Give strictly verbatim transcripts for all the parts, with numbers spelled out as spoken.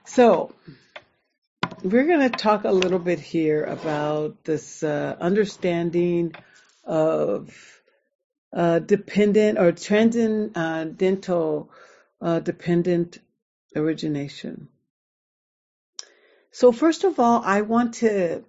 So we're going to talk a little bit here about this uh, understanding of uh, dependent or transcendental uh, dependent origination. So first of all, I want to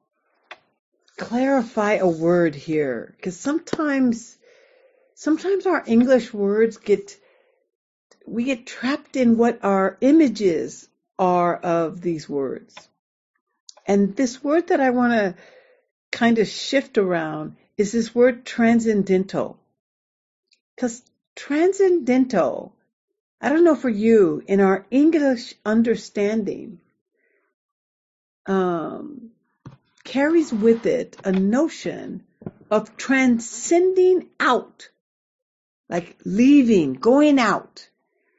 clarify a word here, because sometimes sometimes our English words get we get trapped in what our images are of these words. And this word that I want to kind of shift around is this word transcendental. Because transcendental, I don't know for you, in our English understanding, um, carries with it a notion of transcending out, like leaving, going out.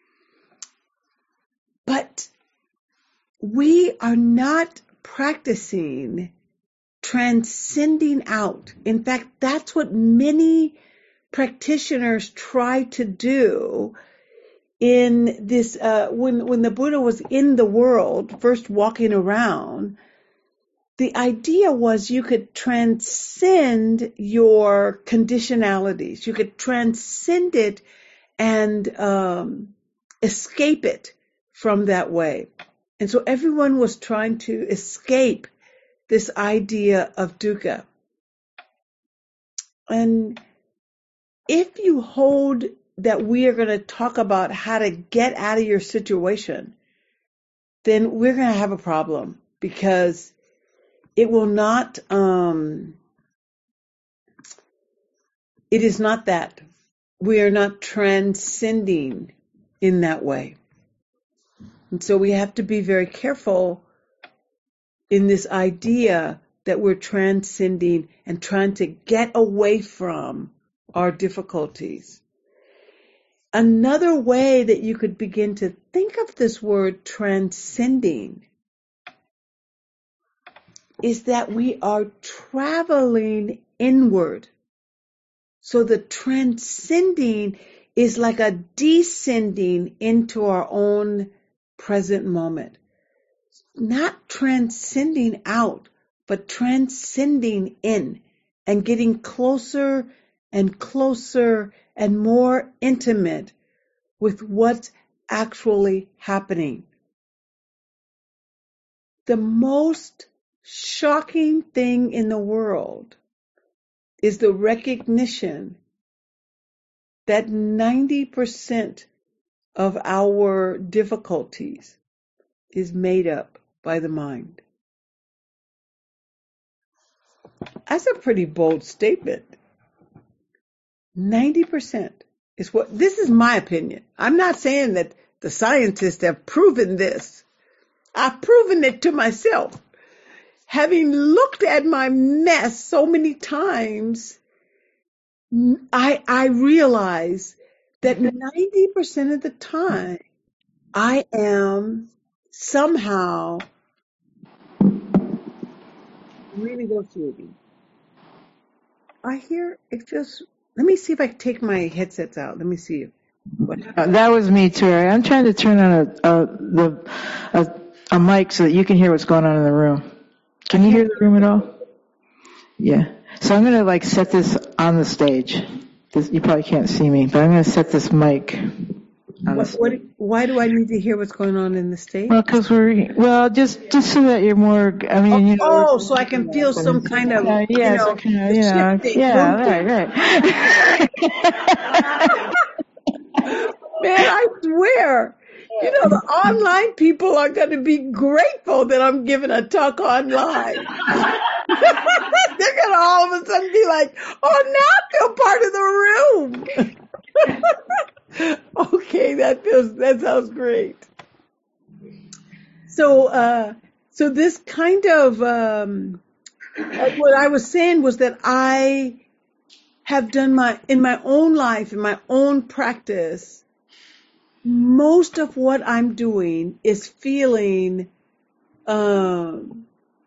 But we are not practicing transcending out. In fact, that's what many practitioners try to do in this, uh, when, when the Buddha was in the world, first walking around. The idea was you could transcend your conditionalities. You could transcend it and um, escape it from that way. And so everyone was trying to escape this idea of dukkha. And if you hold that we are going to talk about how to get out of your situation, then we're going to have a problem, because it will not, um, it is not that. We are not transcending in that way. And so we have to be very careful in this idea that we're transcending and trying to get away from our difficulties. Another way that you could begin to think of this word transcending is that we are traveling inward. So the transcending is like a descending into our own present moment. Not transcending out, but transcending in and getting closer and closer and more intimate with what's actually happening. The most shocking thing in the world is the recognition that ninety percent of our difficulties is made up by the mind. That's a pretty bold statement. ninety percent is what, this is my opinion. I'm not saying that the scientists have proven this. I've proven it to myself. Having looked at my mess so many times, I, I realize that ninety percent of the time I am somehow renegotiating. I hear it just, let me see if I can take my headsets out. Let me see what Uh, that was me, Terry. I'm trying to turn on a a, the, a a mic so that you can hear what's going on in the room. Can you hear the room at all? Yeah. So I'm going to like set this on the stage. This, you probably can't see me, but I'm going to set this mic on the What, stage. what, why do I need to hear what's going on in the stage? Well, because we're, well, just, just so that you're more, I mean, you know. Oh, so I can feel some kind of, Yeah, you yeah, know, so kind of, the you know, shifting, yeah, moving. right, right. Man, I swear, you know, the online people are going to be grateful that I'm giving a talk online. They're going to all of a sudden be like, oh, now I feel part of the room. Okay, that feels, that sounds great. So, uh, so this kind of, um, what I was saying was that I have done my, in my own life, in my own practice, most of what I'm doing is feeling, um,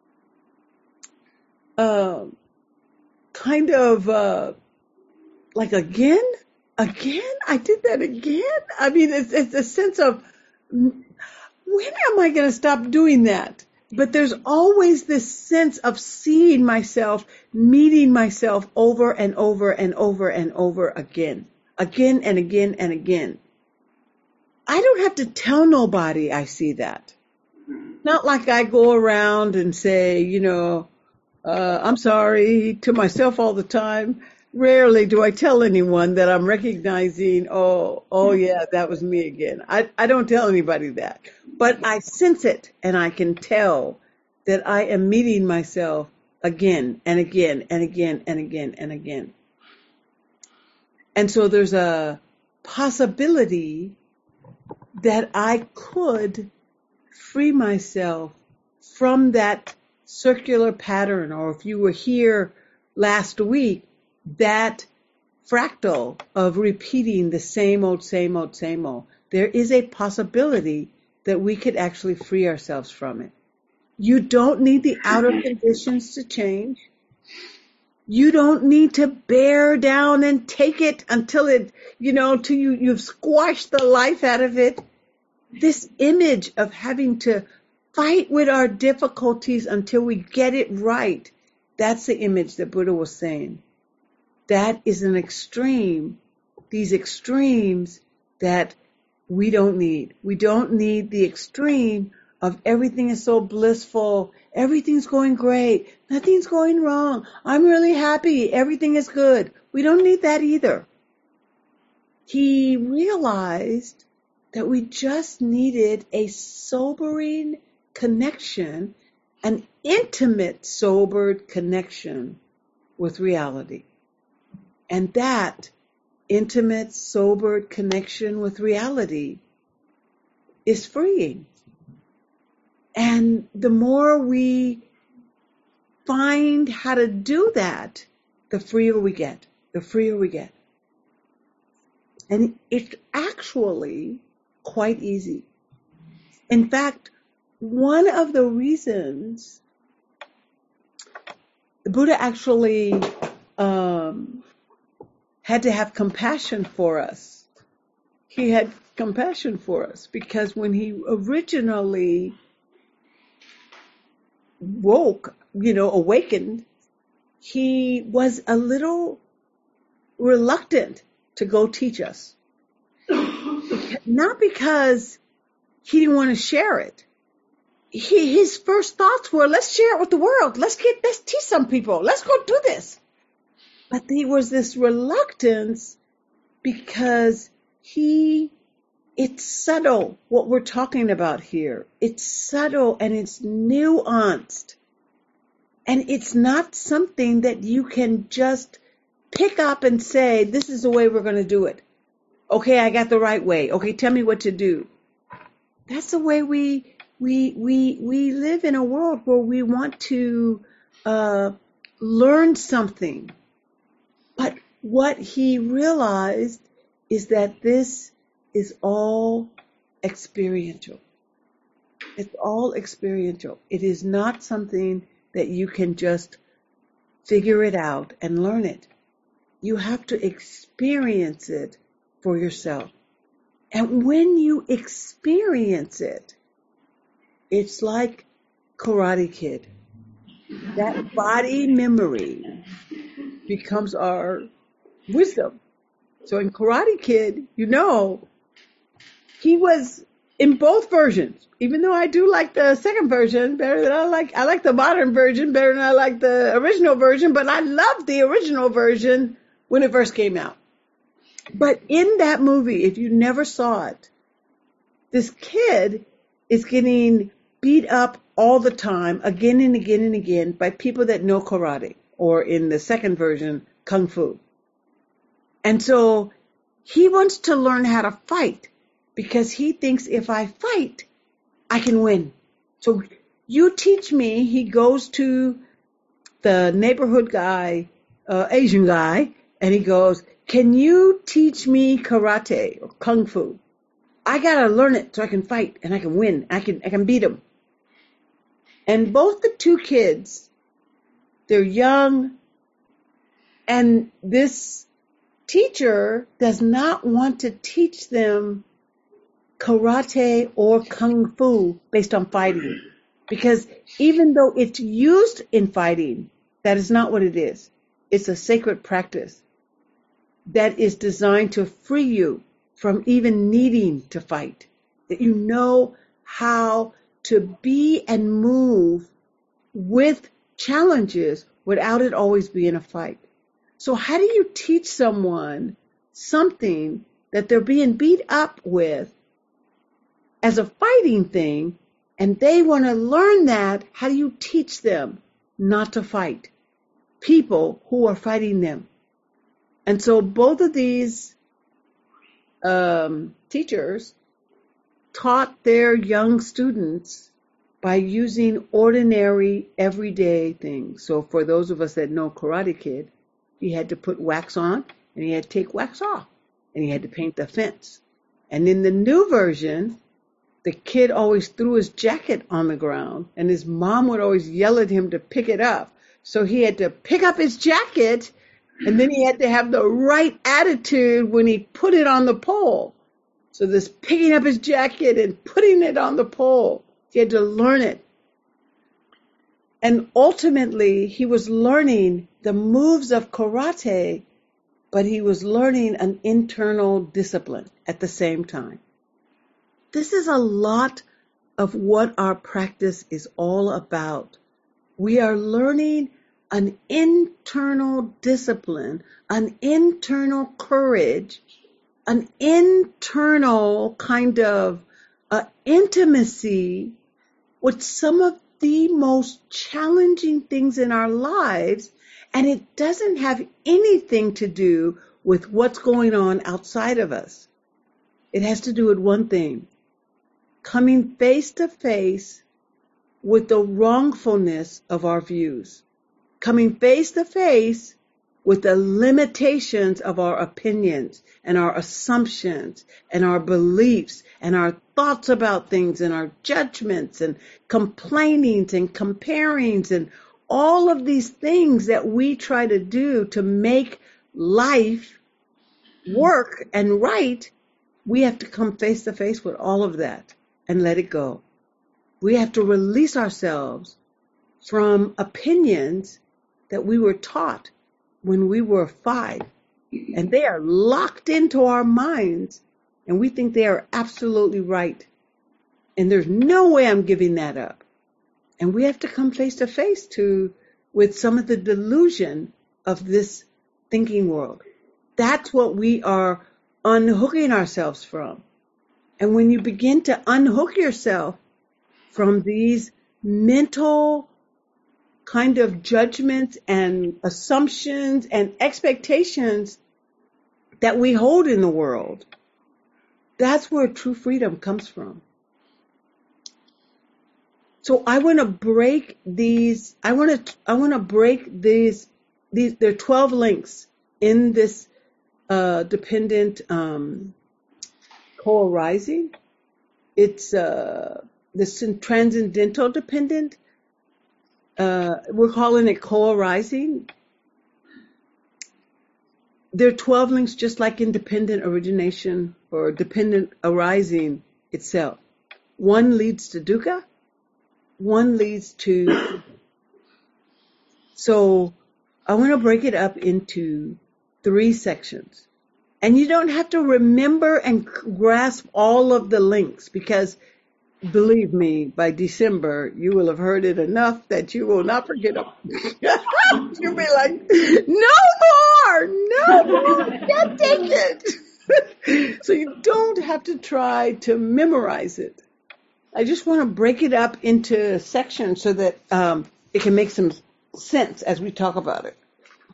uh, kind of, uh, like again, again, I did that again. I mean, it's, it's a sense of, when am I going to stop doing that? But there's always this sense of seeing myself, meeting myself over and over and over and over again, again and again and again. I don't have to tell nobody I see that. Not like I go around and say, you know, uh, I'm sorry to myself all the time. Rarely do I tell anyone that I'm recognizing, oh, oh yeah, that was me again. I, I don't tell anybody that, but I sense it and I can tell that I am meeting myself again and again and again and again and again. And so there's a possibility that I could free myself from that circular pattern, or if you were here last week, that fractal of repeating the same old, same old, same old. There is a possibility that we could actually free ourselves from it. You don't need the outer conditions to change. You don't need to bear down and take it until it, you know, till you, you've squashed the life out of it. This image of having to fight with our difficulties until we get it right, that's the image that Buddha was saying. That is an extreme, these extremes that we don't need. We don't need the extreme of everything is so blissful, everything's going great, nothing's going wrong, I'm really happy, everything is good. We don't need that either. He realized that we just needed a sobering connection, an intimate, sobered connection with reality. And that intimate, sobered connection with reality is freeing. And the more we find how to do that, the freer we get, the freer we get. And it's actually quite easy. In fact, one of the reasons the Buddha actually um, had to have compassion for us. He had compassion for us because when he originally woke, you know, awakened, he was a little reluctant to go teach us. Not because he didn't want to share it. He, his first thoughts were, let's share it with the world. Let's get, let's teach some people. Let's go do this. But there was this reluctance because he, it's subtle what we're talking about here. It's subtle and it's nuanced. And it's not something that you can just pick up and say, this is the way we're going to do it. Okay, I got the right way. Okay, tell me what to do. That's the way we we we we live in a world where we want to uh, learn something. But what he realized is that this is all experiential. It's all experiential. It is not something that you can just figure it out and learn it. You have to experience it for yourself. And when you experience it, it's like Karate Kid. That body memory becomes our wisdom. So in Karate Kid, you know, he was in both versions. Even though I do like the second version better than I like, I like the modern version better than I like the original version, but I loved the original version when it first came out. But in that movie, if you never saw it, this kid is getting beat up all the time, again and again and again, by people that know karate, or in the second version, kung fu. And so he wants to learn how to fight because he thinks if I fight, I can win. So you teach me. He goes to the neighborhood guy, uh, Asian guy, and he goes, can you teach me karate or kung fu? I gotta learn it so I can fight and I can win. I can I can beat him. And both the two kids, they're young, and this teacher does not want to teach them karate or kung fu based on fighting. Because even though it's used in fighting, that is not what it is. It's a sacred practice that is designed to free you from even needing to fight. That you know how to be and move with challenges without it always being a fight. So how do you teach someone something that they're being beat up with as a fighting thing, and they want to learn that? How do you teach them not to fight people who are fighting them? And so both of these um, teachers taught their young students by using ordinary, everyday things. So for those of us that know Karate Kid, he had to put wax on, and he had to take wax off, and he had to paint the fence. And in the new version, the kid always threw his jacket on the ground, and his mom would always yell at him to pick it up. So he had to pick up his jacket, and then he had to have the right attitude when he put it on the pole. So this picking up his jacket and putting it on the pole, he had to learn it. And ultimately, he was learning the moves of karate, but he was learning an internal discipline at the same time. This is a lot of what our practice is all about. We are learning an internal discipline, an internal courage, an internal kind of uh, intimacy with some of the most challenging things in our lives, and it doesn't have anything to do with what's going on outside of us. It has to do with one thing: coming face to face with the wrongfulness of our views, coming face to face with the limitations of our opinions and our assumptions and our beliefs and our thoughts about things and our judgments and complainings and comparings and all of these things that we try to do to make life work and right. We have to come face to face with all of that and let it go. We have to release ourselves from opinions that we were taught when we were five, and they are locked into our minds, and we think they are absolutely right. And there's no way I'm giving that up. And we have to come face to face to with some of the delusion of this thinking world. That's what we are unhooking ourselves from. And when you begin to unhook yourself from these mental kind of judgments and assumptions and expectations that we hold in the world, that's where true freedom comes from. So I want to break these, I want to, I want to break these, these, there are twelve links in this uh, dependent um, co-arising. It's uh, this transcendental dependent. Uh, we're calling it co-arising. There are twelve links, just like in dependent origination or dependent arising itself. One leads to dukkha, one leads to... So I want to break it up into three sections. And you don't have to remember and grasp all of the links, because believe me, by December, you will have heard it enough that you will not forget them. You'll be like, no more, no more, can't take it. So you don't have to try to memorize it. I just want to break it up into sections so that um, it can make some sense as we talk about it.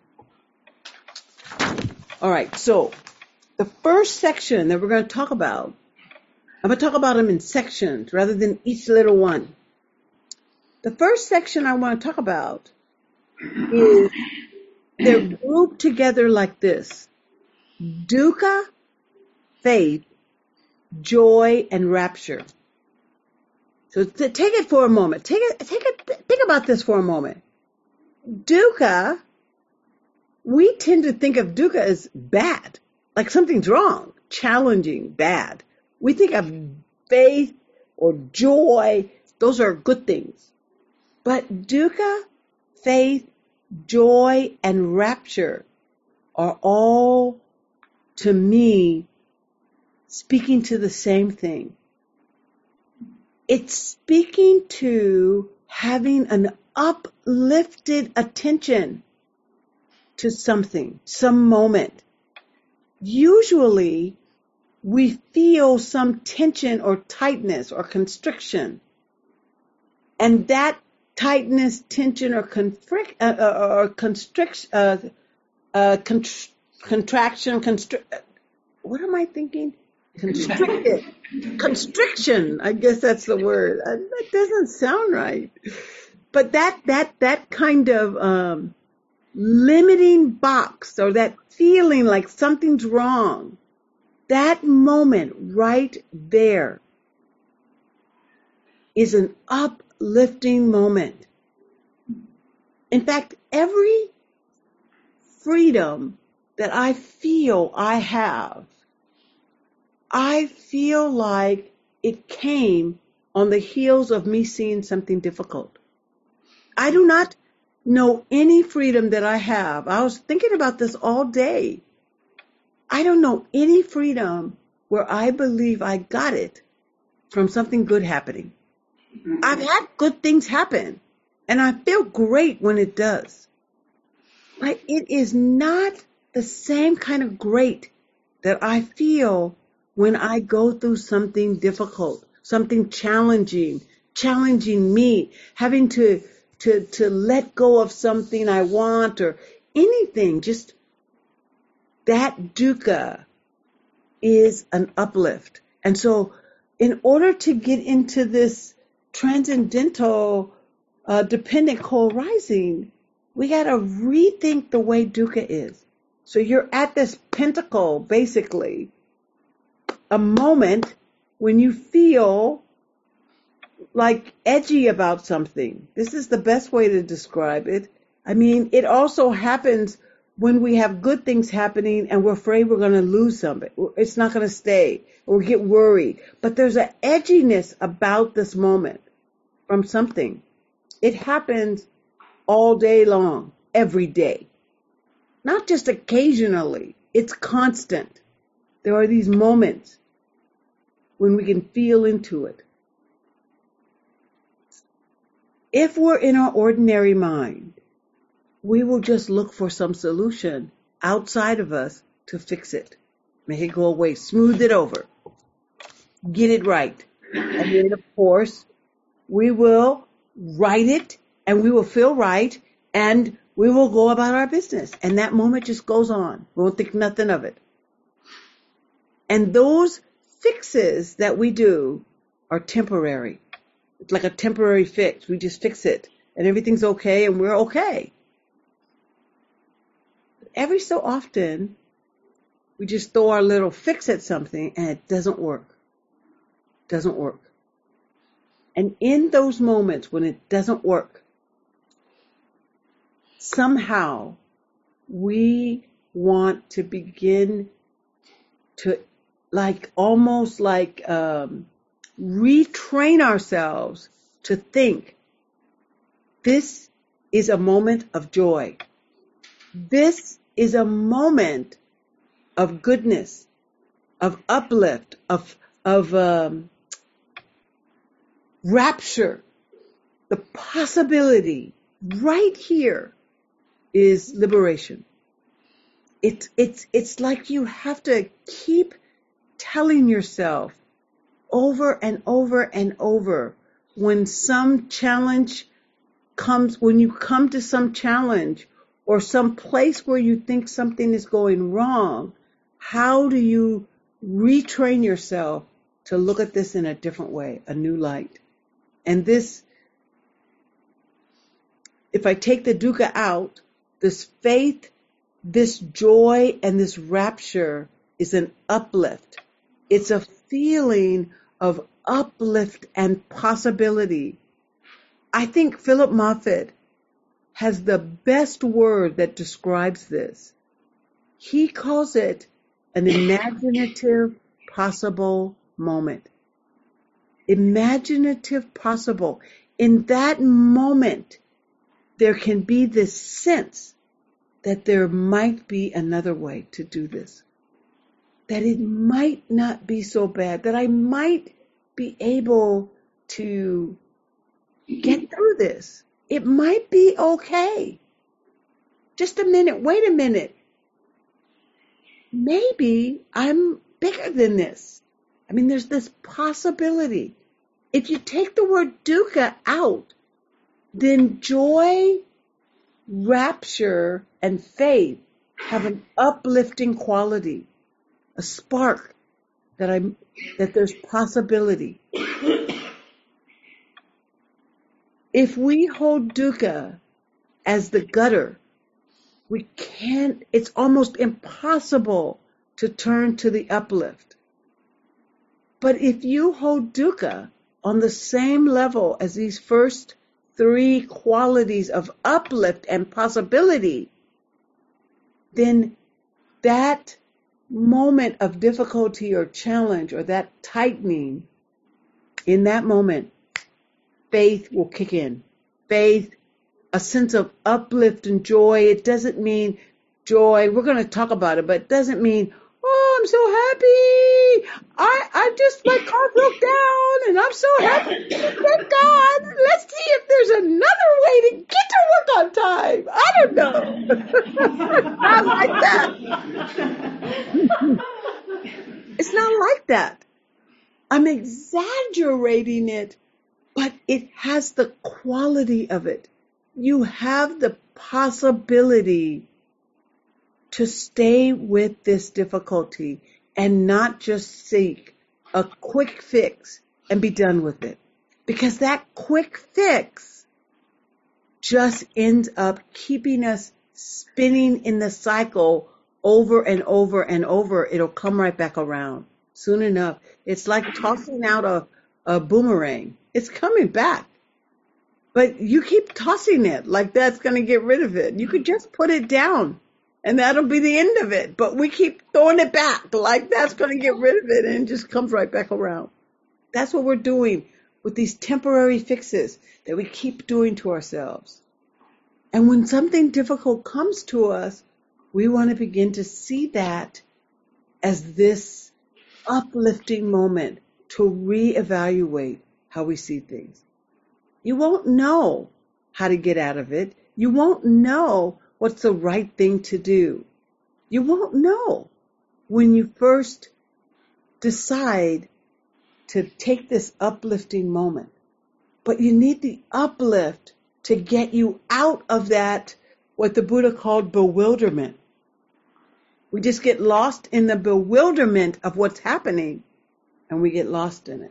All right, so the first section that we're going to talk about, I'm going to talk about them in sections rather than each little one. The first section I want to talk about is they're grouped together like this: dukkha, faith, joy, and rapture. So to take it for a moment. Take it, take it, think about this for a moment. Dukkha, we tend to think of dukkha as bad, like something's wrong, challenging, bad. We think of faith or joy. Those are good things. But dukkha, faith, joy, and rapture are all, to me, speaking to the same thing. It's speaking to having an uplifted attention to something, some moment. Usually, we feel some tension or tightness or constriction. And that tightness, tension, or, confric- uh, or constriction, uh, uh, contr- contraction, constri- what am I thinking? Constricted. Constriction, I guess that's the word. Uh, That doesn't sound right. But that, that, that kind of, um, limiting box or that feeling like something's wrong, that moment right there is an uplifting moment. In fact, every freedom that I feel I have, I feel like it came on the heels of me seeing something difficult. I do not know any freedom that I have. I was thinking about this all day. I don't know any freedom where I believe I got it from something good happening. I've had good things happen, and I feel great when it does. But it is not the same kind of great that I feel when I go through something difficult, something challenging, challenging me, having to, to, to let go of something I want or anything. Just that dukkha is an uplift. And so in order to get into this transcendental uh, dependent co-arising, we got to rethink the way dukkha is. So you're at this pinnacle, basically, a moment when you feel like edgy about something. This is the best way to describe it. I mean, it also happens when we have good things happening and we're afraid we're going to lose something. It's not going to stay, or we get worried. But there's an edginess about this moment from something. It happens all day long, every day. Not just occasionally. It's constant. There are these moments when we can feel into it. If we're in our ordinary mind, we will just look for some solution outside of us to fix it. Make it go away. Smooth it over. Get it right. And then, of course, we will write it and we will feel right and we will go about our business. And that moment just goes on. We won't think nothing of it. And those fixes that we do are temporary. It's like a temporary fix. We just fix it and everything's okay and we're okay. Every so often, we just throw our little fix at something and it doesn't work. Doesn't work. And in those moments when it doesn't work, somehow we want to begin to like almost like um, retrain ourselves to think this is a moment of joy. This is a moment of goodness, of uplift, of of um, rapture. The possibility right here is liberation. It's it's it's like you have to keep telling yourself over and over and over when some challenge comes, when you come to some challenge or some place where you think something is going wrong, how do you retrain yourself to look at this in a different way, a new light? And this, if I take the dukkha out, this faith, this joy, and this rapture is an uplift. It's a feeling of uplift and possibility. I think Philip Moffitt has the best word that describes this. He calls it an imaginative possible moment. Imaginative possible. In that moment, there can be this sense that there might be another way to do this. That it might not be so bad, that I might be able to get through this. It might be okay. Just a minute, wait a minute. Maybe I'm bigger than this. I mean, there's this possibility. If you take the word dukkha out, then joy, rapture, and faith have an uplifting quality, a spark that I'm, that there's possibility. If we hold dukkha as the gutter, we can't, it's almost impossible to turn to the uplift. But if you hold dukkha on the same level as these first three qualities of uplift and possibility, then that moment of difficulty or challenge or that tightening, in that moment, faith will kick in. Faith, a sense of uplift and joy. It doesn't mean joy. We're going to talk about it, but it doesn't mean, oh, I'm so happy. I, I just, my car broke down and I'm so happy. Thank God. Let's see if there's another way to get to work on time. I don't know. Not like that. It's not like that. I'm exaggerating it, but it has the quality of it. You have the possibility to stay with this difficulty and not just seek a quick fix and be done with it. Because that quick fix just ends up keeping us spinning in the cycle over and over and over. It'll come right back around soon enough. It's like tossing out a, a boomerang. It's coming back. But you keep tossing it like that's going to get rid of it. You could just put it down and that'll be the end of it. But we keep throwing it back like that's going to get rid of it and it just comes right back around. That's what we're doing with these temporary fixes that we keep doing to ourselves. And when something difficult comes to us, we want to begin to see that as this uplifting moment to reevaluate how we see things. You won't know how to get out of it. You won't know what's the right thing to do. You won't know when you first decide to take this uplifting moment. But you need the uplift to get you out of that, what the Buddha called bewilderment. We just get lost in the bewilderment of what's happening and we get lost in it.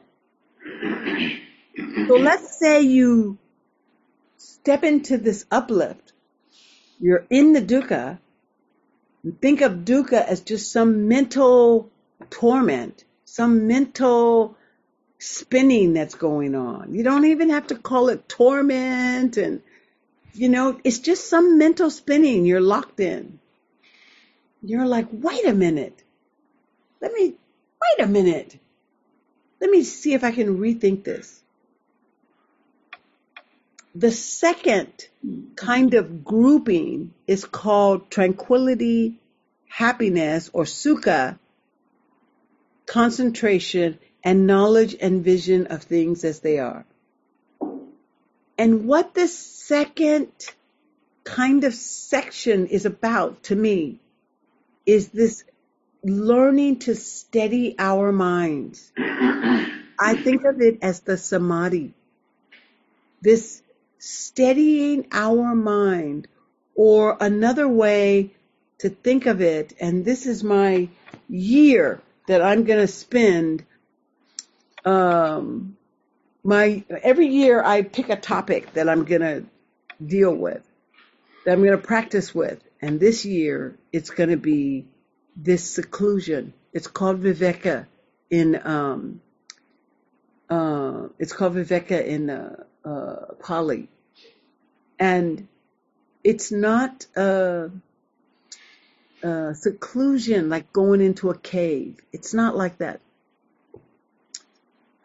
So let's say you step into this uplift. You're in the dukkha. And think of dukkha as just some mental torment, some mental spinning that's going on. You don't even have to call it torment. And, you know, it's just some mental spinning you're locked in. You're like, wait a minute. Let me, wait a minute. Let me see if I can rethink this. The second kind of grouping is called tranquility, happiness, or sukha, concentration, and knowledge and vision of things as they are. And what this second kind of section is about to me is this learning to steady our minds. I think of it as the samadhi. This steadying our mind, or another way to think of it, and this is my year that I'm going to spend, um, my, every year I pick a topic that I'm going to deal with, that I'm going to practice with, and this year it's going to be this seclusion. It's called Viveka in, um, uh, it's called Viveka in, uh, uh, Pali. And it's not a, a seclusion like going into a cave. It's not like that.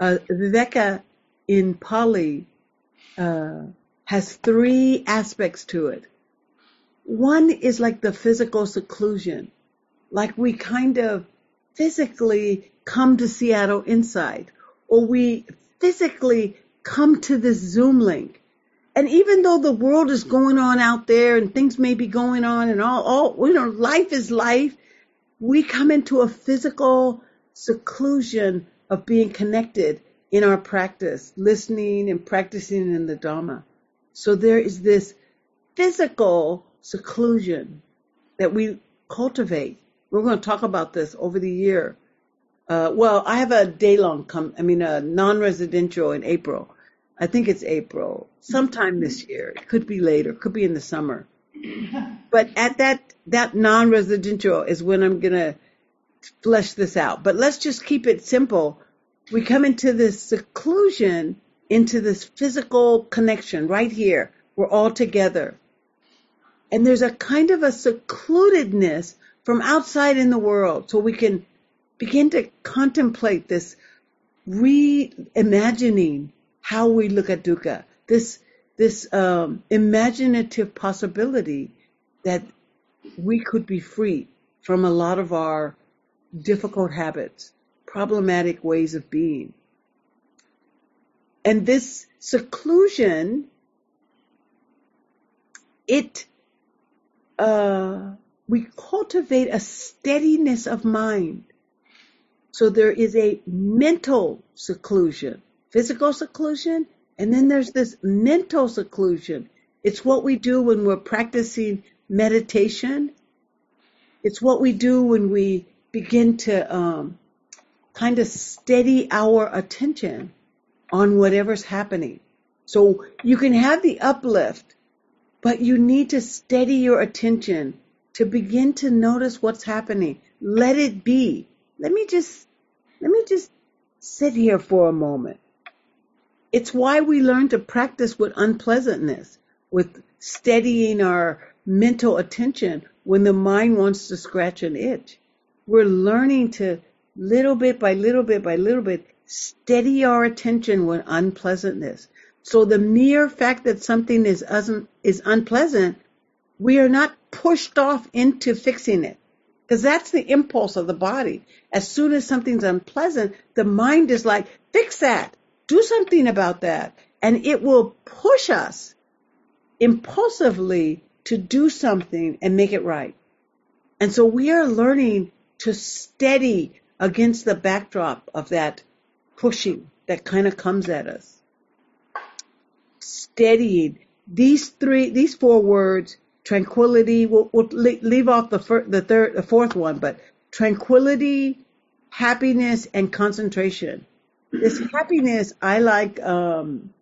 uh, Viveka in Pali uh, has three aspects to it. One is like the physical seclusion, like we kind of physically come to Seattle inside, or we physically come to this Zoom link. And even though the world is going on out there and things may be going on and all, all, you know, life is life, we come into a physical seclusion of being connected in our practice, listening and practicing in the Dhamma. So there is this physical seclusion that we cultivate. We're going to talk about this over the year. Uh, well, I have a day-long, come, I mean, a non-residential in April. I think it's April, sometime this year. It could be later, could be in the summer. But at that, that non-residential is when I'm going to flesh this out. But let's just keep it simple. We come into this seclusion, into this physical connection right here. We're all together. And there's a kind of a secludedness from outside in the world, so we can begin to contemplate this reimagining how we look at dukkha, this this um, imaginative possibility that we could be free from a lot of our difficult habits, problematic ways of being. And this seclusion, it uh, we cultivate a steadiness of mind. So there is a mental seclusion, physical seclusion, and then there's this mental seclusion. It's what we do when we're practicing meditation. It's what we do when we begin to um, kind of steady our attention on whatever's happening. So you can have the uplift, but you need to steady your attention to begin to notice what's happening. Let it be. Let me just, let me just sit here for a moment. It's why we learn to practice with unpleasantness, with steadying our mental attention when the mind wants to scratch an itch. We're learning to, little bit by little bit by little bit, steady our attention with unpleasantness. So the mere fact that something is, is unpleasant, we are not pushed off into fixing it. Because that's the impulse of the body. As soon as something's unpleasant, the mind is like, fix that. Do something about that. And it will push us impulsively to do something and make it right. And so we are learning to steady against the backdrop of that pushing that kind of comes at us. Steadying. These three, these four words, tranquility, we'll, we'll leave off the, fir- the third, the fourth one, but tranquility, happiness, and concentration. This happiness, I like, um,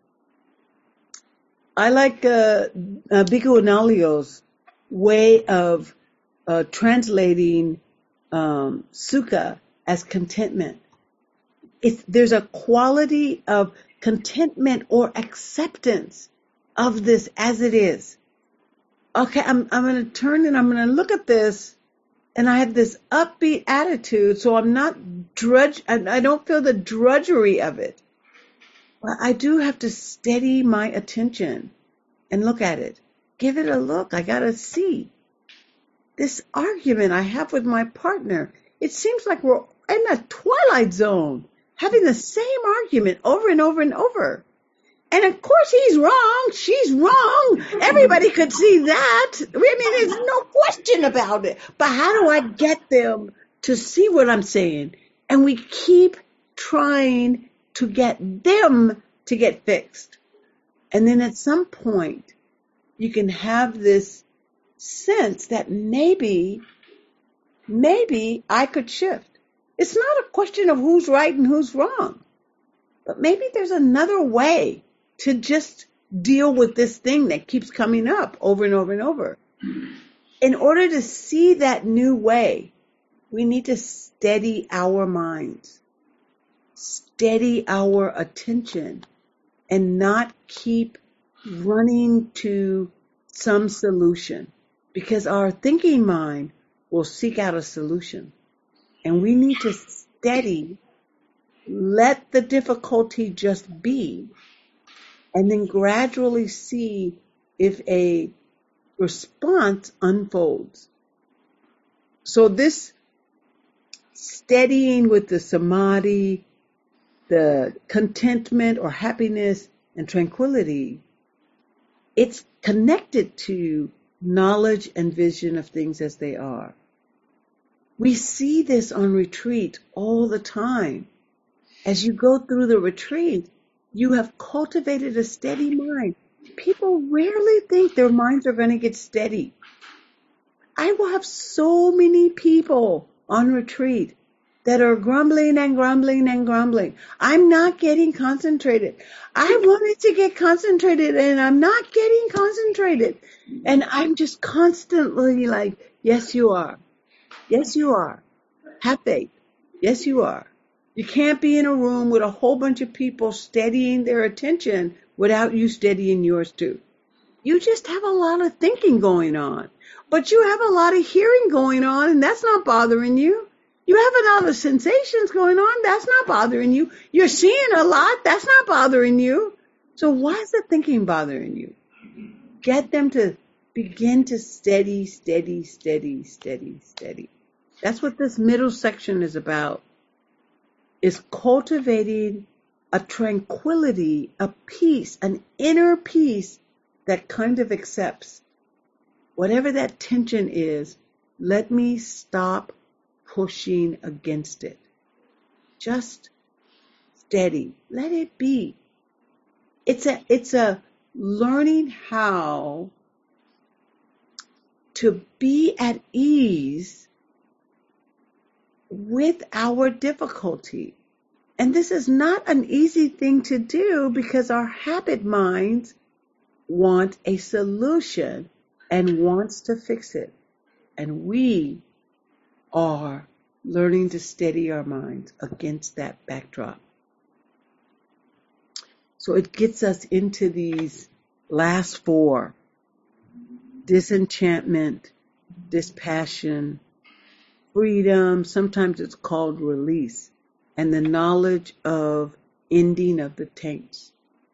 I like uh, uh, Bhikkhu Analayo's way of uh, translating um, sukha as contentment. It's, there's a quality of contentment or acceptance of this as it is. Okay, I'm I'm going to turn and I'm going to look at this, and I have this upbeat attitude, so I'm not drudge. I, I don't feel the drudgery of it. But I do have to steady my attention and look at it. Give it a look. I got to see. This argument I have with my partner, it seems like we're in a twilight zone, having the same argument over and over and over. And of course he's wrong, she's wrong, everybody could see that. I mean, there's no question about it. But how do I get them to see what I'm saying? And we keep trying to get them to get fixed. And then at some point, you can have this sense that maybe, maybe I could shift. It's not a question of who's right and who's wrong, but maybe there's another way to just deal with this thing that keeps coming up over and over and over. In order to see that new way, we need to steady our minds, steady our attention, and not keep running to some solution, because our thinking mind will seek out a solution. And we need to steady let the difficulty just be, and then gradually see if a response unfolds. So this steadying with the samadhi, the contentment or happiness and tranquility, it's connected to knowledge and vision of things as they are. We see this on retreat all the time. As you go through the retreat, you have cultivated a steady mind. People rarely think their minds are going to get steady. I will have so many people on retreat that are grumbling and grumbling and grumbling. I'm not getting concentrated. I wanted to get concentrated and I'm not getting concentrated. And I'm just constantly like, yes, you are. Yes, you are. Have faith. Yes, you are. You can't be in a room with a whole bunch of people steadying their attention without you steadying yours too. You just have a lot of thinking going on, but you have a lot of hearing going on, and that's not bothering you. You have a lot of sensations going on, that's not bothering you. You're seeing a lot, that's not bothering you. So why is the thinking bothering you? Get them to begin to steady, steady, steady, steady, steady. That's what this middle section is about, is cultivating a tranquility, a peace, an inner peace that kind of accepts whatever that tension is. Let me stop pushing against it. Just steady. Let it be. It's a, it's a learning how to be at ease with our difficulty. And this is not an easy thing to do because our habit minds want a solution and wants to fix it. And we are learning to steady our minds against that backdrop. So it gets us into these last four: disenchantment, dispassion, freedom, sometimes it's called release, and the knowledge of ending of the taints.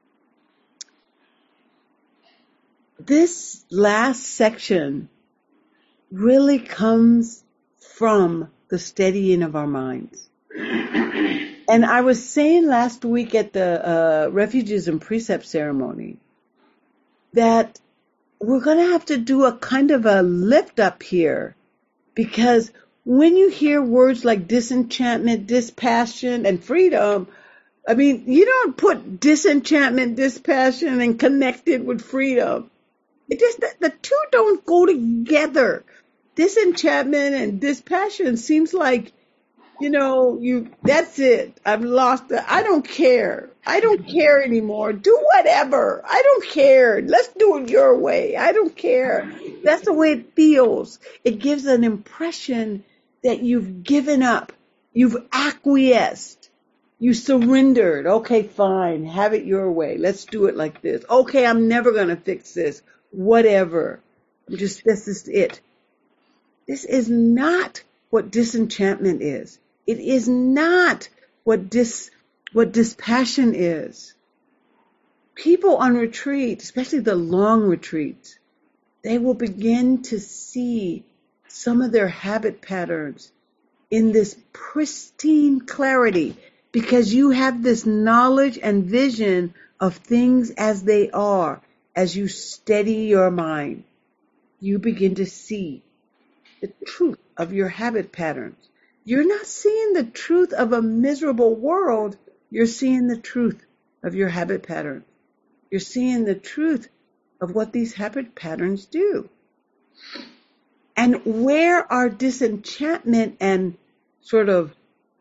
This last section really comes from the steadying of our minds. And I was saying last week at the uh, Refuges and Precept ceremony that we're going to have to do a kind of a lift up here, because when you hear words like disenchantment, dispassion, and freedom, I mean, you don't put disenchantment, dispassion, and connect it with freedom. It just, the, the two don't go together. Disenchantment and dispassion seems like, you know, you, that's it. I've lost it. I don't care. I don't care anymore. Do whatever. I don't care. Let's do it your way. I don't care. That's the way it feels. It gives an impression that you've given up. You've acquiesced. You surrendered. Okay, fine. Have it your way. Let's do it like this. Okay, I'm never going to fix this. Whatever. I'm just, this is it. This is not what disenchantment is. It is not what dis, what dispassion is. People on retreat, especially the long retreats, they will begin to see some of their habit patterns in this pristine clarity, because you have this knowledge and vision of things as they are. As you steady your mind, you begin to see the truth of your habit patterns. You're not seeing the truth of a miserable world. You're seeing the truth of your habit patterns. You're seeing the truth of what these habit patterns do. And where our disenchantment and sort of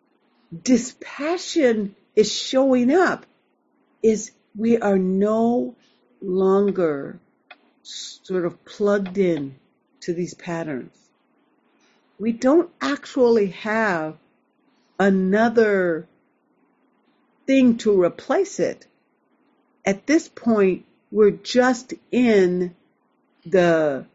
dispassion is showing up is we are no longer sort of plugged in to these patterns. We don't actually have another thing to replace it. At this point, we're just in the,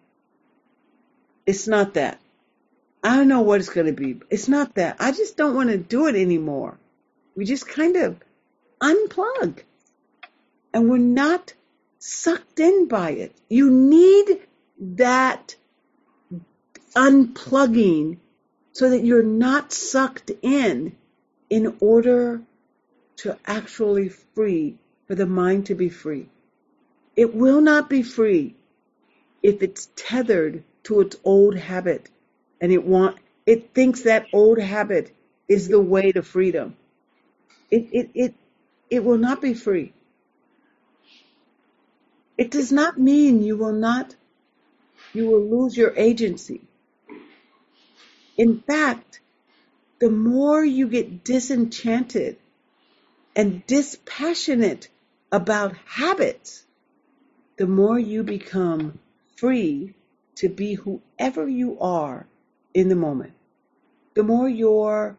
it's not that. I don't know what it's going to be. It's not that. I just don't want to do it anymore. We just kind of unplug. And we're not sucked in by it. You need that unplugging so that you're not sucked in in order to actually free, for the mind to be free. It will not be free if it's tethered to its old habit and it want it thinks that old habit is the way to freedom. It it it it will not be free. It does not mean you will not you will lose your agency. In fact, the more you get disenchanted and dispassionate about habits, the more you become free to be whoever you are in the moment. The more your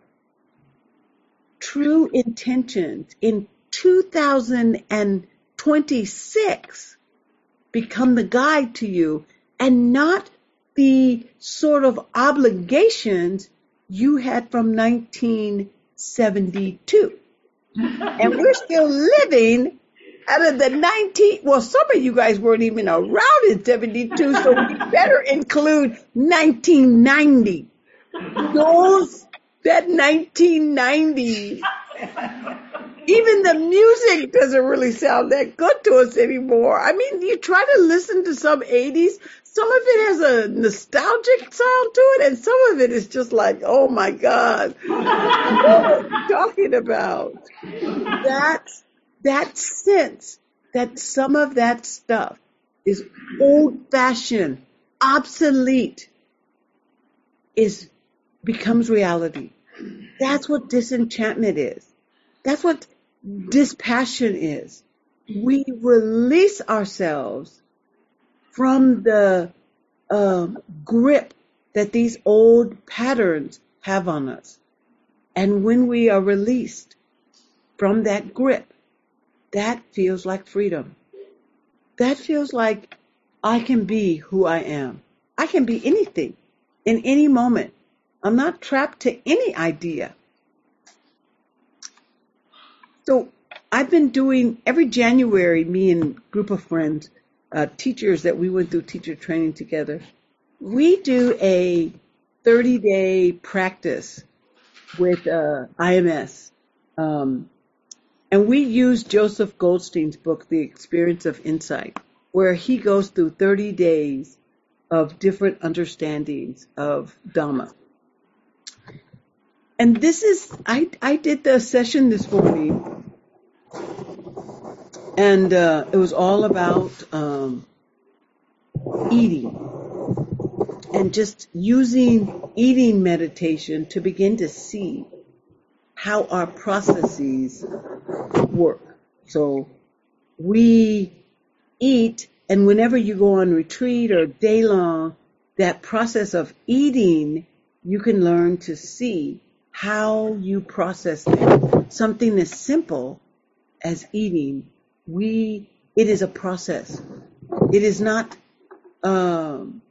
true intentions in two thousand twenty-six become the guide to you and not the sort of obligations you had from nineteen seventy-two. And we're still living out of the nineteen, well, some of you guys weren't even around in seventy-two, so we better include nineteen ninety. Those, that nineteen ninety, even the music doesn't really sound that good to us anymore. I mean, you try to listen to some eighties, some of it has a nostalgic sound to it, and some of it is just like, oh my God, what are you talking about? That's, that sense that some of that stuff is old-fashioned, obsolete, is becomes reality. That's what disenchantment is. That's what dispassion is. We release ourselves from the uh, grip that these old patterns have on us. And when we are released from that grip, that feels like freedom. That feels like I can be who I am. I can be anything in any moment. I'm not trapped to any idea. So I've been doing, every January, me and a group of friends, uh, teachers that we went through teacher training together, we do a thirty-day practice with uh, I M S. Um, and we use Joseph Goldstein's book, The Experience of Insight, where he goes through thirty days of different understandings of Dhamma. And this is, I, I did the session this morning, and uh, it was all about um, eating and just using eating meditation to begin to see how our processes work. So we eat, and whenever you go on retreat or day long, that process of eating, you can learn to see how you process things. Something as simple as eating, we it is a process. It is not um,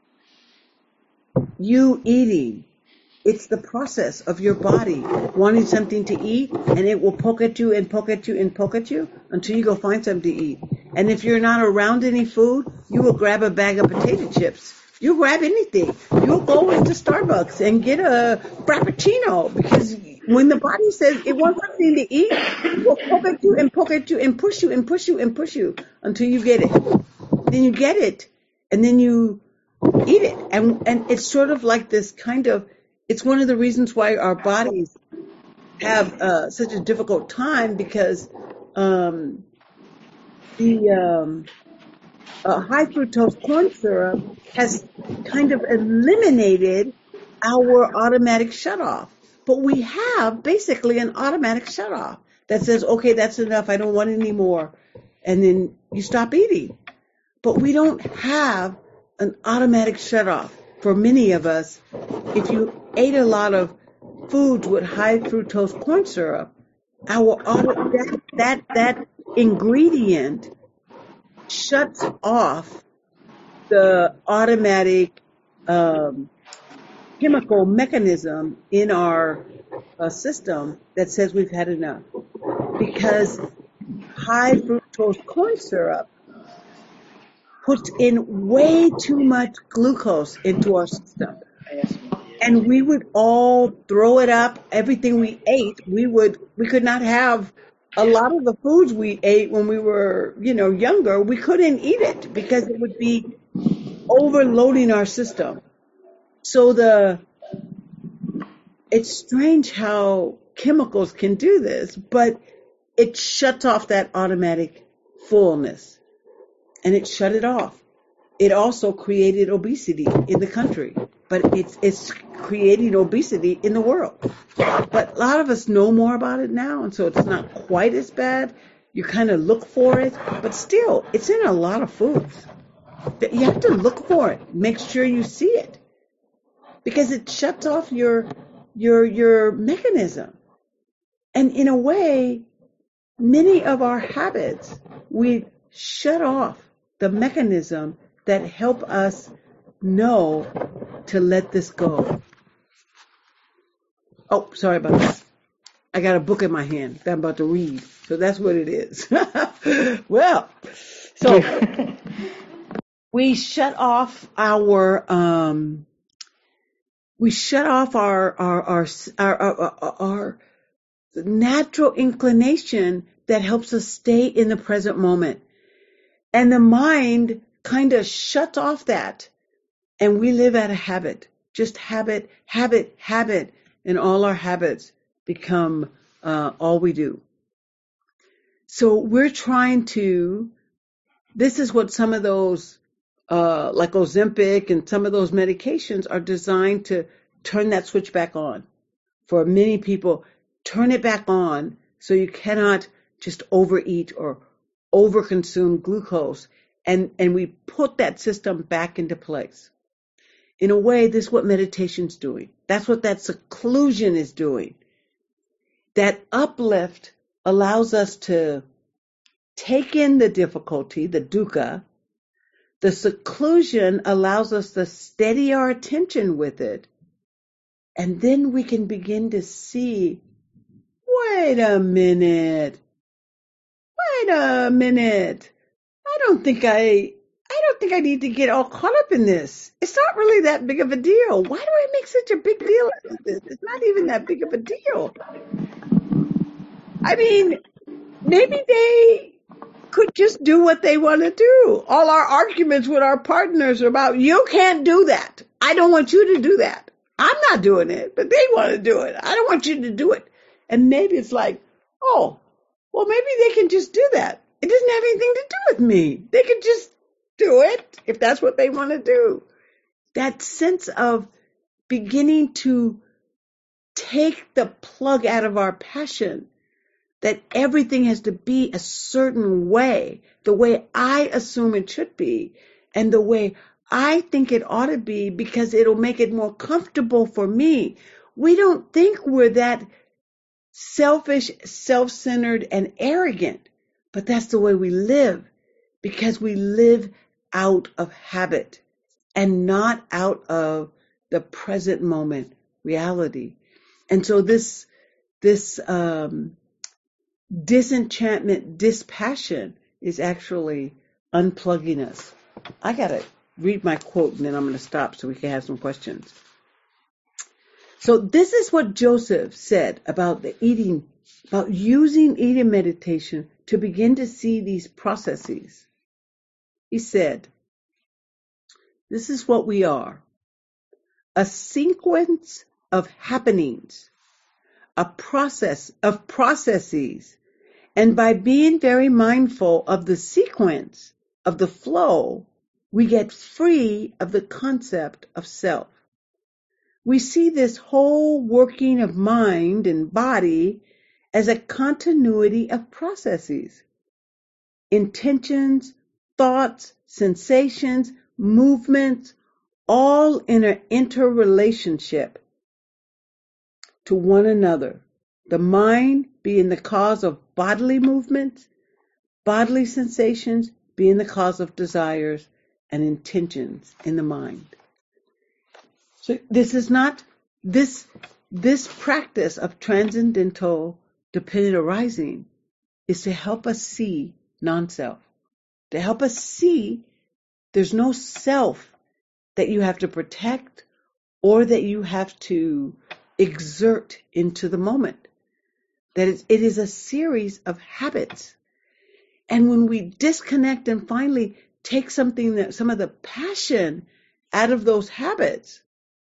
you eating. It's the process of your body wanting something to eat, and it will poke at you and poke at you and poke at you until you go find something to eat. And if you're not around any food, you will grab a bag of potato chips. You'll grab anything. You'll go into Starbucks and get a Frappuccino, because when the body says it wants something to eat, it will poke at you and poke at you and push you and push you and push you until you get it. Then you get it, and then you eat it. And, and it's sort of like this kind of, it's one of the reasons why our bodies have uh, such a difficult time, because um, the um, uh, high fructose corn syrup has kind of eliminated our automatic shutoff. But we have basically an automatic shutoff that says, okay, that's enough, I don't want any more. And then you stop eating. But we don't have an automatic shutoff. For many of us, if you ate a lot of foods with high fructose corn syrup, our auto, that, that, that ingredient shuts off the automatic um, chemical mechanism in our a system that says we've had enough, because high fructose corn syrup puts in way too much glucose into our system. And we would all throw it up, everything we ate. We would, we could not have a lot of the foods we ate when we were, you know, younger. We couldn't eat it because it would be overloading our system. So the, it's strange how chemicals can do this, but it shuts off that automatic fullness, and it shut it off. It also created obesity in the country, but it's it's creating obesity in the world. But a lot of us know more about it now, and so it's not quite as bad. You kind of look for it, but still, it's in a lot of foods. You have to look for it. Make sure you see it, because it shuts off your your your mechanism. And in a way, many of our habits, we shut off the mechanism that help us know to let this go. Oh, sorry about that. I got a book in my hand that I'm about to read, so that's what it is. Well, so we shut off our um, we shut off our our our our, our, our natural inclination that helps us stay in the present moment. And the mind kind of shuts off that, and we live out of habit, just habit, habit, habit, and all our habits become uh, all we do. So we're trying to, this is what some of those, uh, like Ozempic and some of those medications are designed to turn that switch back on. For many people, turn it back on so you cannot just overeat or overconsume glucose. And, and we put that system back into place. In a way, this is what meditation's doing. That's what that seclusion is doing. That uplift allows us to take in the difficulty, the dukkha. The seclusion allows us to steady our attention with it. And then we can begin to see, wait a minute, wait a minute. I don't think I, I don't think I need to get all caught up in this. It's not really that big of a deal. Why do I make such a big deal out of this? It's not even that big of a deal. I mean, maybe they could just do what they want to do. All our arguments with our partners are about, you can't do that. I don't want you to do that. I'm not doing it, but they want to do it. I don't want you to do it. And maybe it's like, oh, well, maybe they can just do that. It doesn't have anything to do with me. They can just do it if that's what they want to do. That sense of beginning to take the plug out of our passion, that everything has to be a certain way, the way I assume it should be, and the way I think it ought to be, because it'll make it more comfortable for me. We don't think we're that selfish, self-centered, and arrogant, but that's the way we live, because we live out of habit and not out of the present moment reality. And so this, this, um, disenchantment, dispassion is actually unplugging us. I gotta read my quote and then I'm gonna stop so we can have some questions. So this is what Joseph said about the eating, about using eating meditation to begin to see these processes. He said, this is what we are: a sequence of happenings, a process of processes. And by being very mindful of the sequence, of the flow, we get free of the concept of self. We see this whole working of mind and body as a continuity of processes, intentions, thoughts, sensations, movements, all in an interrelationship to one another. The mind being the cause of bodily movements, bodily sensations being the cause of desires and intentions in the mind. So this is not, this this practice of transcendental dependent arising is to help us see non-self, to help us see there's no self that you have to protect or that you have to exert into the moment. That it is a series of habits. And when we disconnect and finally take something that some of the passion out of those habits,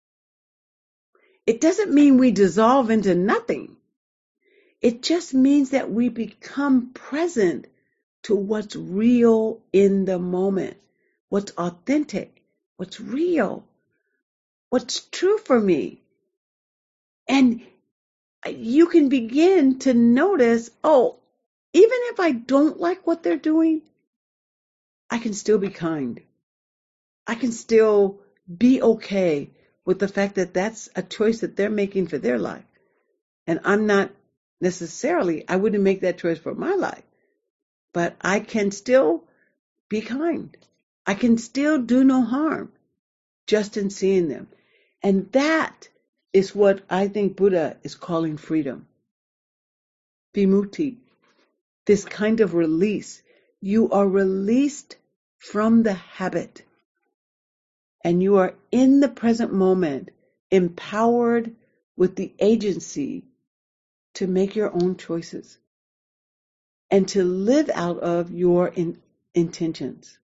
it doesn't mean we dissolve into nothing. It just means that we become present to what's real in the moment, what's authentic, what's real, what's true for me. And you can begin to notice, oh, even if I don't like what they're doing, I can still be kind. I can still be okay with the fact that that's a choice that they're making for their life. And I'm not necessarily, I wouldn't make that choice for my life. But I can still be kind. I can still do no harm just in seeing them. And that is what I think Buddha is calling freedom. Vimutti. This kind of release. You are released from the habit. And you are in the present moment, empowered with the agency to make your own choices and to live out of your in, intentions.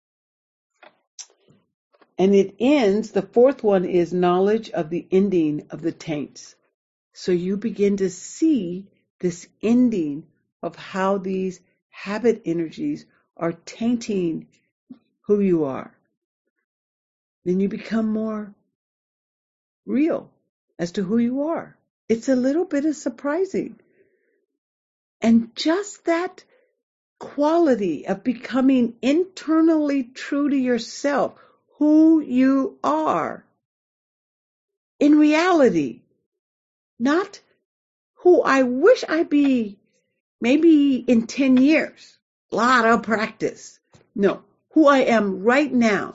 And it ends, the fourth one is knowledge of the ending of the taints. So you begin to see this ending of how these habit energies are tainting who you are. Then you become more real as to who you are. It's a little bit of surprising. And just that quality of becoming internally true to yourself, who you are, in reality, not who I wish I'd be maybe in ten years, a lot of practice. No, who I am right now.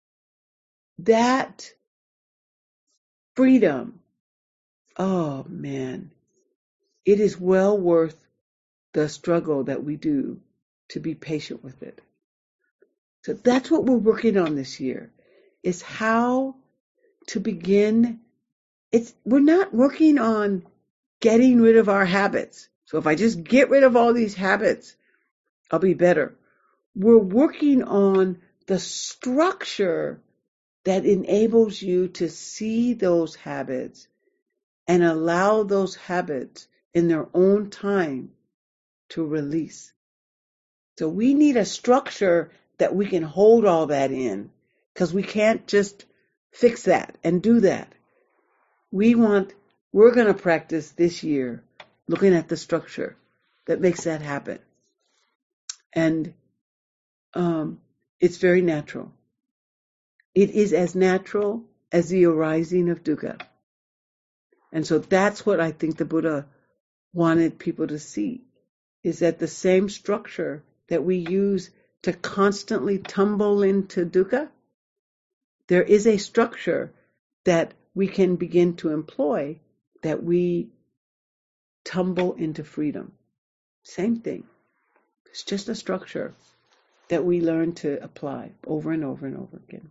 That freedom, oh man, it is well worth the struggle that we do to be patient with it. So that's what we're working on this year, is how to begin. It's we're not working on getting rid of our habits. So if I just get rid of all these habits, I'll be better. We're working on the structure that enables you to see those habits and allow those habits in their own time to release. So we need a structure that we can hold all that in, because we can't just fix that and do that. We want, we're going to practice this year looking at the structure that makes that happen. And um, it's very natural. It is as natural as the arising of dukkha. And so that's what I think the Buddha wanted people to see, is that the same structure that we use to constantly tumble into dukkha, there is a structure that we can begin to employ that we tumble into freedom. Same thing. It's just a structure that we learn to apply over and over and over again.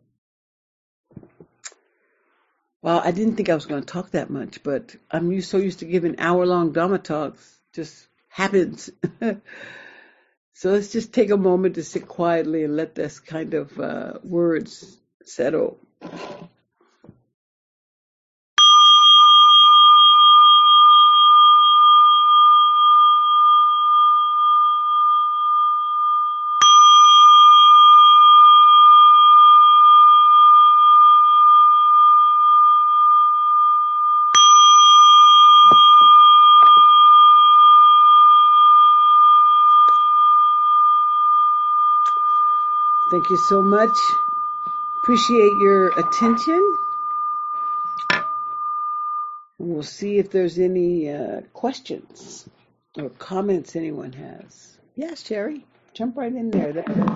Well, I didn't think I was going to talk that much, but I'm used, so used to giving hour-long Dhamma talks. Just happens. So let's just take a moment to sit quietly and let this kind of uh, words settle. Thank you so much. Appreciate your attention. And we'll see if there's any uh, questions or comments anyone has. Yes, Sherry, jump right in there.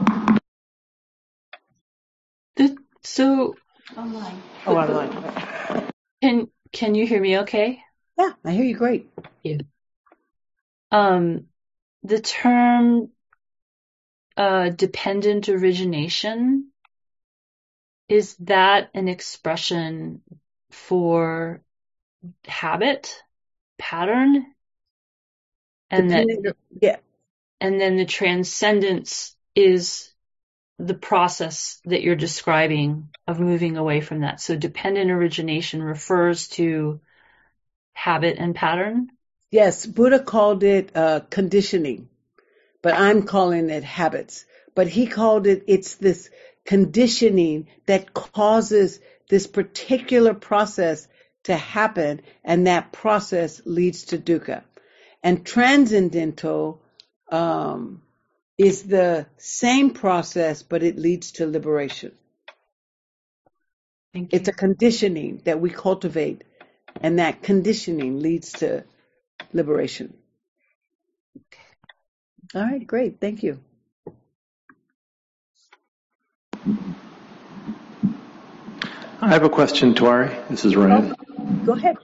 The, so Online. Oh, online. can can you hear me okay? Yeah, I hear you great. Yeah. Um, the term uh, dependent origination, is that an expression for habit, pattern, and that, Dependent, yeah. and then the transcendence is the process that you're describing of moving away from that. So dependent origination refers to habit and pattern. Yes, Buddha called it uh, conditioning, but I'm calling it habits. But he called it, it's this conditioning that causes this particular process to happen, and that process leads to dukkha. And transcendental um, is the same process, but it leads to liberation. Thank It's you. a conditioning that we cultivate, and that conditioning leads to liberation. All right, great. Thank you. I have a question, Tuari. This is Ryan. Go ahead.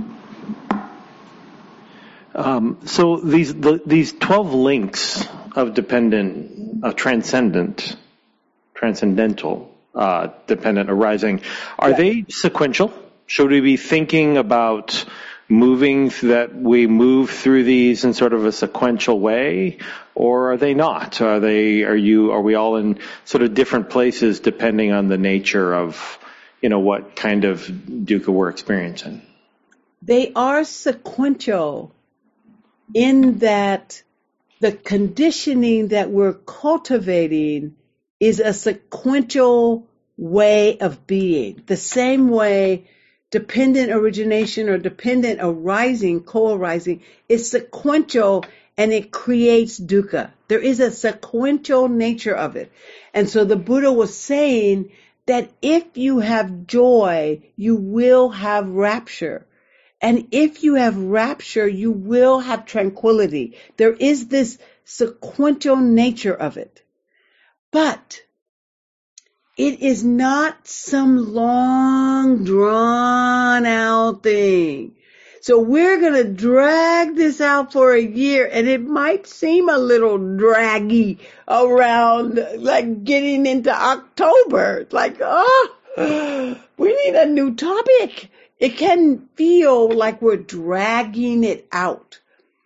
Um, so these the, these twelve links of dependent, of transcendent, transcendental, uh, dependent arising, are Yeah. they sequential? Should we be thinking about moving that we move through these in sort of a sequential way, or are they not? Are they? Are you? Are we all in sort of different places depending on the nature of, you know, what kind of dukkha we're experiencing? They are sequential in that the conditioning that we're cultivating is a sequential way of being. The same way dependent origination or dependent arising, co-arising, is sequential and it creates dukkha. There is a sequential nature of it. And so the Buddha was saying that if you have joy, you will have rapture. And if you have rapture, you will have tranquility. There is this sequential nature of it. But it is not some long, drawn out thing. So we're going to drag this out for a year, and it might seem a little draggy around like getting into October. It's like, oh, we need a new topic. It can feel like we're dragging it out,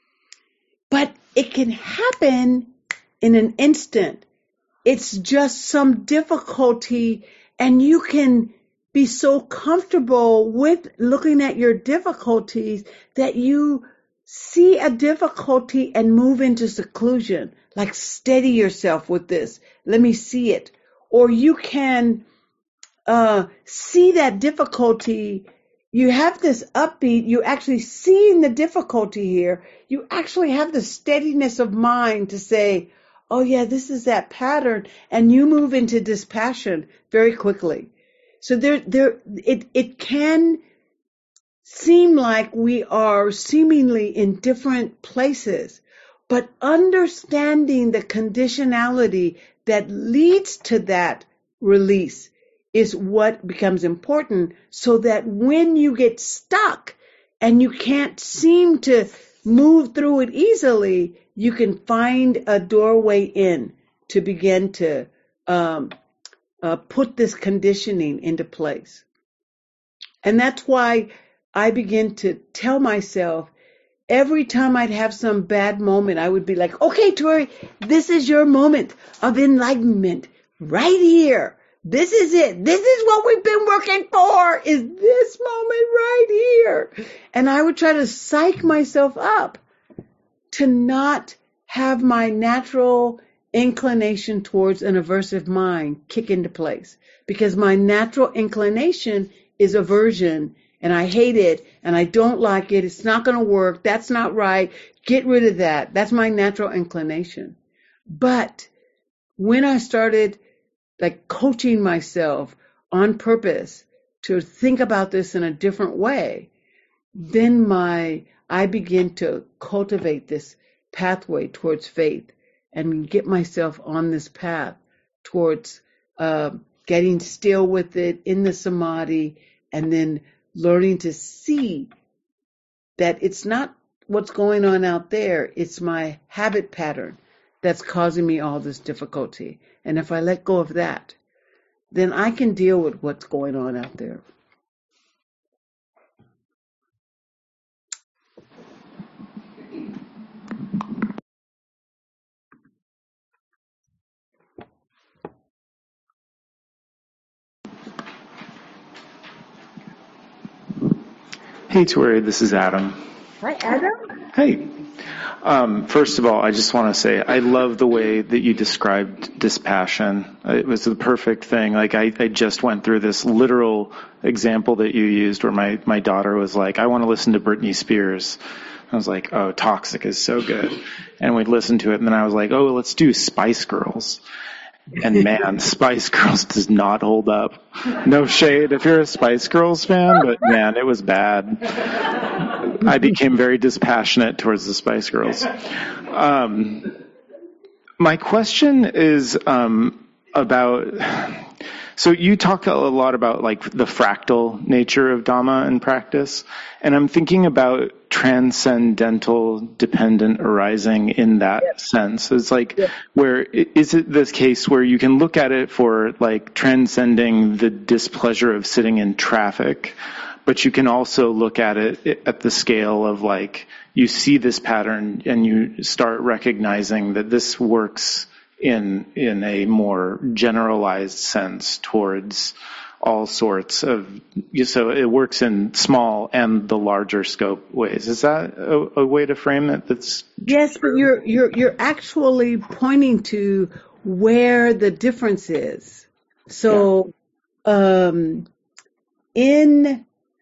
but it can happen in an instant. It's just some difficulty, and you can be so comfortable with looking at your difficulties that you see a difficulty and move into seclusion, like steady yourself with this. Let me see it. Or you can uh, see that difficulty. You have this upbeat, you're actually seeing the difficulty here. You actually have the steadiness of mind to say, oh yeah, this is that pattern. And you move into dispassion very quickly. So there, there, it, it can seem like we are seemingly in different places, but understanding the conditionality that leads to that release is what becomes important, so that when you get stuck and you can't seem to move through it easily, you can find a doorway in to begin to um, uh, put this conditioning into place. And that's why I begin to tell myself, every time I'd have some bad moment, I would be like, okay, Tori, this is your moment of enlightenment right here. This is it. This is what we've been working for, is this moment right here. And I would try to psych myself up to not have my natural inclination towards an aversive mind kick into place, because my natural inclination is aversion, and I hate it, and I don't like it. It's not going to work. That's not right. Get rid of that. That's my natural inclination. But when I started like coaching myself on purpose to think about this in a different way, then my I begin to cultivate this pathway towards faith and get myself on this path towards uh, getting still with it in the samadhi, and then learning to see that it's not what's going on out there, it's my habit pattern that's causing me all this difficulty. And if I let go of that, then I can deal with what's going on out there. Hey, Tori, this is Adam. Hi, Adam. Hey. Um, first of all, I just want to say I love the way that you described dispassion. It was the perfect thing. Like I, I just went through this literal example that you used where my, my daughter was like, I want to listen to Britney Spears. I was like, oh, Toxic is so good. And we'd listen to it, and then I was like, oh, let's do Spice Girls. And man, Spice Girls does not hold up. No shade if you're a Spice Girls fan, but man, it was bad. I became very dispassionate towards the Spice Girls. Um, my question is um, about, so you talk a lot about like the fractal nature of Dhamma and practice, and I'm thinking about transcendental dependent arising in that Yep. sense. It's like, Yep. where is it this case where you can look at it for like transcending the displeasure of sitting in traffic, but you can also look at it at the scale of like, you see this pattern and you start recognizing that this works in in a more generalized sense towards all sorts of, so it works in small and the larger scope ways. Is that a, a way to frame it? That's Yes, but you're you're you're actually pointing to where the difference is. So, um, in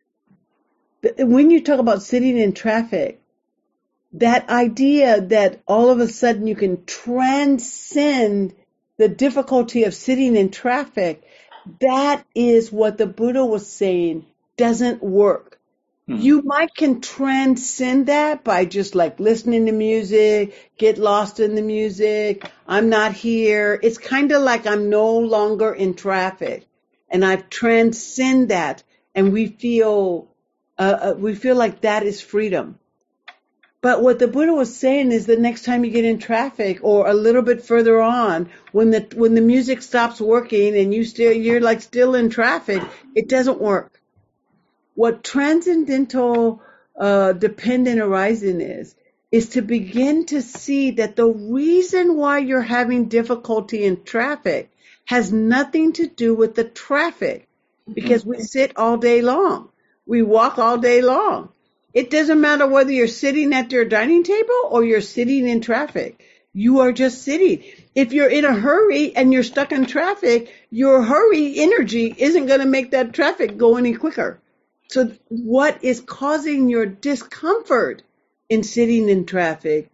when you talk about sitting in traffic, that idea that all of a sudden you can transcend the difficulty of sitting in traffic, that is what the Buddha was saying doesn't work. Mhm. You might can transcend that by just like listening to music, get lost in the music. I'm not here. It's kind of like I'm no longer in traffic, and I've transcend that, and we feel uh, uh, we feel like that is freedom. But what the Buddha was saying is the next time you get in traffic or a little bit further on, when the when the music stops working and you still you're like still in traffic, it doesn't work. What transcendental uh, dependent arising is, is to begin to see that the reason why you're having difficulty in traffic has nothing to do with the traffic, because we sit all day long. We walk all day long. It doesn't matter whether you're sitting at your dining table or you're sitting in traffic. You are just sitting. If you're in a hurry and you're stuck in traffic, your hurry energy isn't going to make that traffic go any quicker. So what is causing your discomfort in sitting in traffic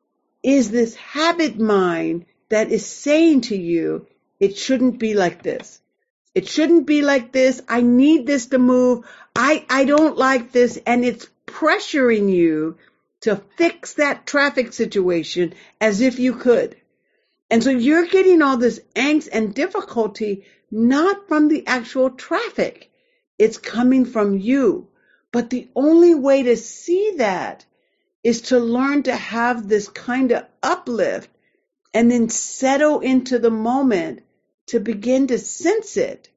is this habit mind that is saying to you, it shouldn't be like this. It shouldn't be like this. I need this to move. I, I don't like this. And it's pressuring you to fix that traffic situation as if you could. And so you're getting all this angst and difficulty, not from the actual traffic. It's coming from you. But the only way to see that is to learn to have this kind of uplift and then settle into the moment to begin to sense it.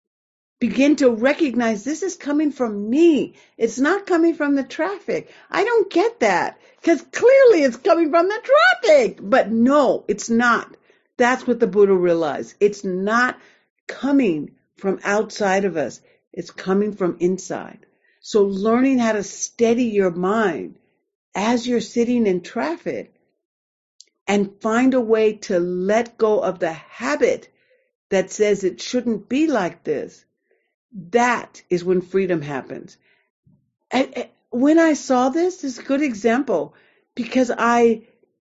Begin to recognize this is coming from me. It's not coming from the traffic. I don't get that because clearly it's coming from the traffic. But no, it's not. That's what the Buddha realized. It's not coming from outside of us. It's coming from inside. So learning how to steady your mind as you're sitting in traffic and find a way to let go of the habit that says it shouldn't be like this. That is when freedom happens. And, and when I saw this, this is a good example because I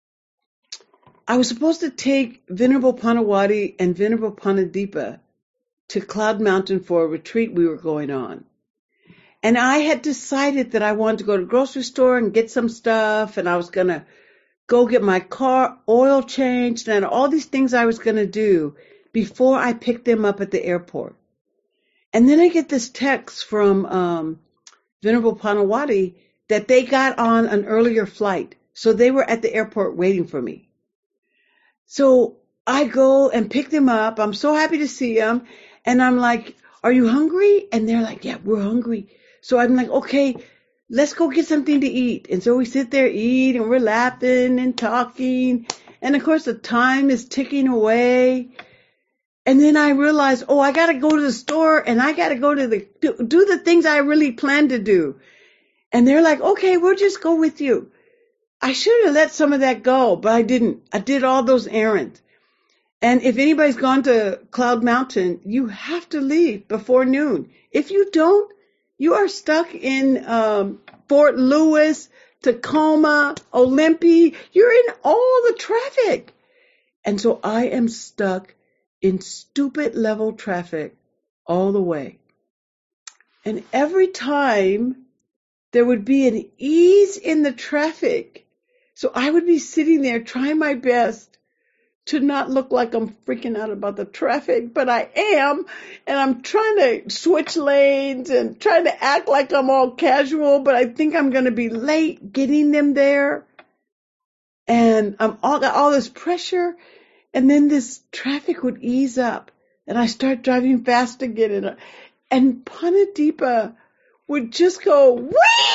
I was supposed to take Venerable Panawati and Venerable Panadipa to Cloud Mountain for a retreat we were going on. And I had decided that I wanted to go to the grocery store and get some stuff, and I was going to go get my car oil changed and all these things I was going to do before I picked them up at the airport. And then I get this text from um, Venerable Panawati that they got on an earlier flight. So they were at the airport waiting for me. So I go and pick them up. I'm so happy to see them. And I'm like, are you hungry? And they're like, yeah, we're hungry. So I'm like, okay, let's go get something to eat. And so we sit there, eat, and we're laughing and talking. And of course, the time is ticking away. And then I realized, oh, I got to go to the store and I got to go to the, do, do the things I really planned to do. And they're like, okay, we'll just go with you. I should have let some of that go, but I didn't. I did all those errands. And if anybody's gone to Cloud Mountain, you have to leave before noon. If you don't, you are stuck in um, Fort Lewis, Tacoma, Olympia. You're in all the traffic. And so I am stuck in stupid level traffic all the way. And every time there would be an ease in the traffic. So I would be sitting there trying my best to not look like I'm freaking out about the traffic, but I am, and I'm trying to switch lanes and trying to act like I'm all casual, but I think I'm going to be late getting them there. And I'm all got all this pressure. And then this traffic would ease up and I start driving fast again. And, and Panadeepa would just go, whee!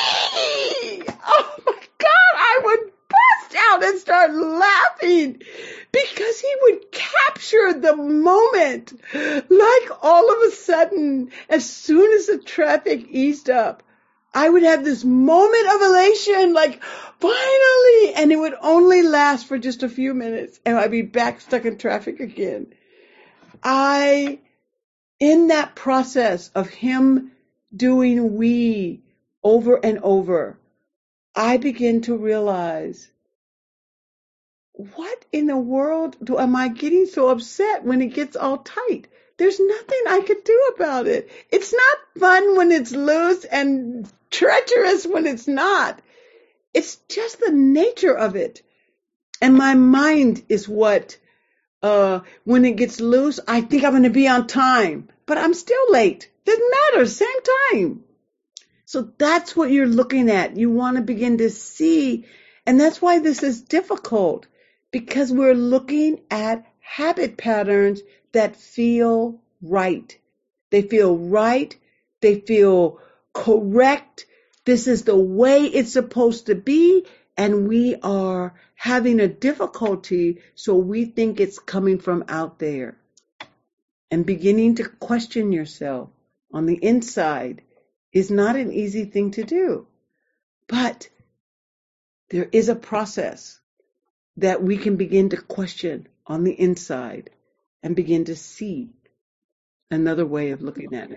Oh my God, I would bust out and start laughing because he would capture the moment. Like all of a sudden, as soon as the traffic eased up, I would have this moment of elation, like, finally, and it would only last for just a few minutes, and I'd be back stuck in traffic again. I, in that process of him doing we over and over, I begin to realize, what in the world do am I getting so upset when it gets all tight? There's nothing I could do about it. It's not fun when it's loose and treacherous when it's not. It's just the nature of it. And my mind is what, uh, when it gets loose, I think I'm going to be on time, but I'm still late. Doesn't matter, same time. So that's what you're looking at. You want to begin to see. And that's why this is difficult, because we're looking at habit patterns that feel right. They feel right. They feel correct. This is the way it's supposed to be. And we are having a difficulty, so we think it's coming from out there. And beginning to question yourself on the inside is not an easy thing to do. But there is a process that we can begin to question on the inside and begin to see another way of looking at it.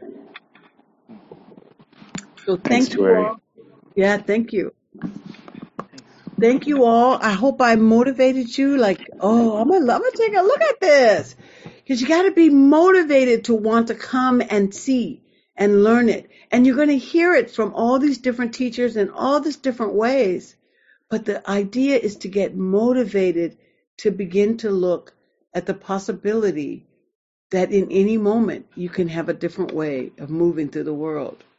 So thank you all. Yeah, thank you. Thank you all. I hope I motivated you. Like, oh, I'm gonna, I'm gonna take a look at this, because you got to be motivated to want to come and see and learn it. And you're going to hear it from all these different teachers in all these different ways. But the idea is to get motivated to begin to look at the possibility that in any moment you can have a different way of moving through the world.